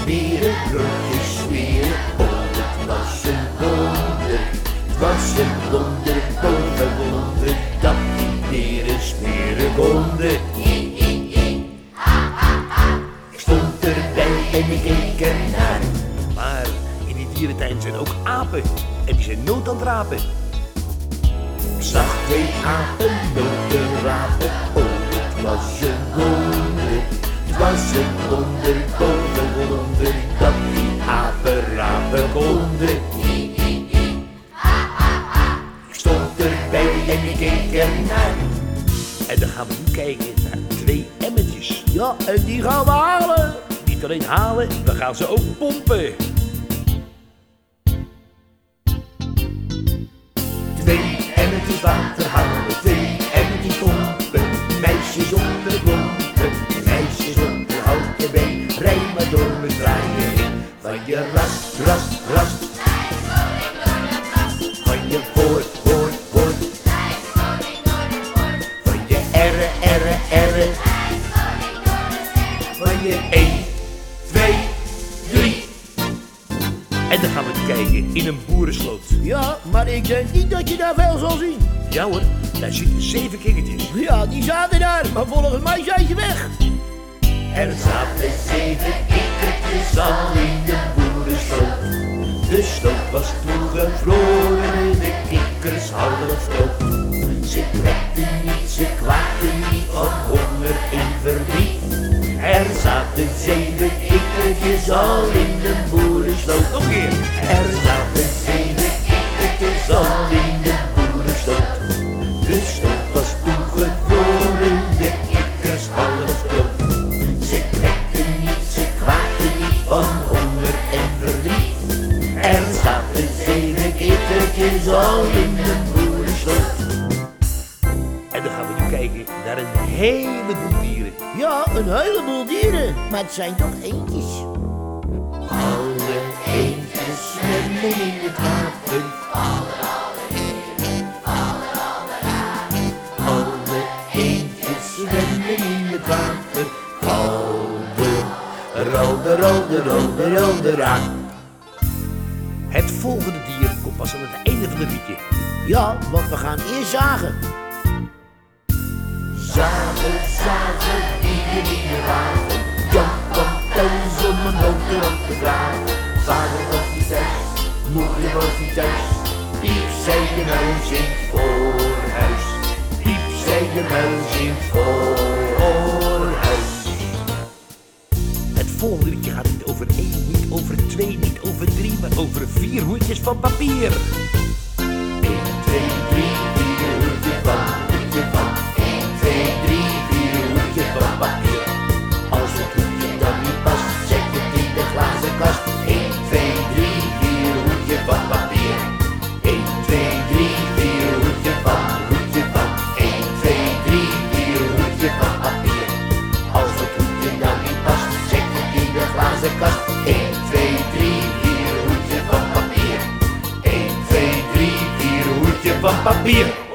Bieren, broodjes, smeren, oh, het was een wonder. Het was een wonder, boven wonder, dat die bieren smeren konden. Ik stond erbij en ik keek ernaar. Maar in die dierentuin zijn ook apen en die zijn nood aan het rapen. Ik zag twee apen noten rapen, oh, het was een wonder. Het was een wonder, boven wonder, dat die apen rapen konden. Ik stond erbij en ik keek ernaar. En dan gaan we nu kijken naar 2 emmertjes. Ja, en die gaan we halen. Niet alleen halen, we gaan ze ook pompen. 2 emmertjes water halen, 2 emmertjes pompen. Meisjes op de klompen, meisjes op de houten been. Rij maar door met draaien heen. Van je rast, rast, rast. Van je voort, voort, voort. Van je erre, erre, erre. Van je 1, 2, 3. En dan gaan we kijken in een boerensloot. Ja, maar ik denk niet dat je daar veel zal zien. Ja hoor, daar zitten 7 kindertjes. Ja, die zaten daar, maar volgens mij zijn ze weg. Er zaten 7 kikkertjes al in de boerensloot. De sloot was toegevroren en de kikkers half dood. Ze plekten niet, ze kwaakten niet van honger en verdriet. Er zaten 7 kikkertjes al in de boerensloot. Nog een keer. Er zaten 7 kikkertjes al in de boerensloot. De sloot was toegevroren, de kikkers half dood. Ze plekten niet, ze kwaakten niet van honger en verdriet. Er zaten 7 kikkertjes al in de boerensloot. En dan gaan we nu kijken naar een heleboel dieren. Ja, een heleboel dieren, maar het zijn toch eentjes. Alle eendjes zwemmen in het water. Alle eendjes zwemmen in het water. Rolde, rolde, rolde, rolde, raak. Het volgende dier komt pas aan het einde van het liedje. Ja, want we gaan eerst zagen. Zagen, zagen, dieren in de wagen. Jan kwam thuis om een boter op te vragen. Vader was niet thuis, moeder was niet thuis. Piep zei de muis in het voorhuis. Piep zei de muis in het voorhuis. Het volgende liedje gaat niet over 1, niet over 2, niet over 3, maar over 4 hoedjes van papier. 1, 2, 3, 4 hoedje van, hoedje van. 1, 2, 3, 4 hoedje van papier. Als het hoedje dan niet past, zet het in de glazen kast. 1, 2, 3, 4 hoedje van papier. 1, 2, 3, 4 hoedje van, hoedje van. 1, 2, 3, 4 hoedje van papier. Als het hoedje dan niet past, zet het in de glazen kast. 1, 2, 3, 4 hoedje van papier. 1, 2, 3, 4 hoedje van papier.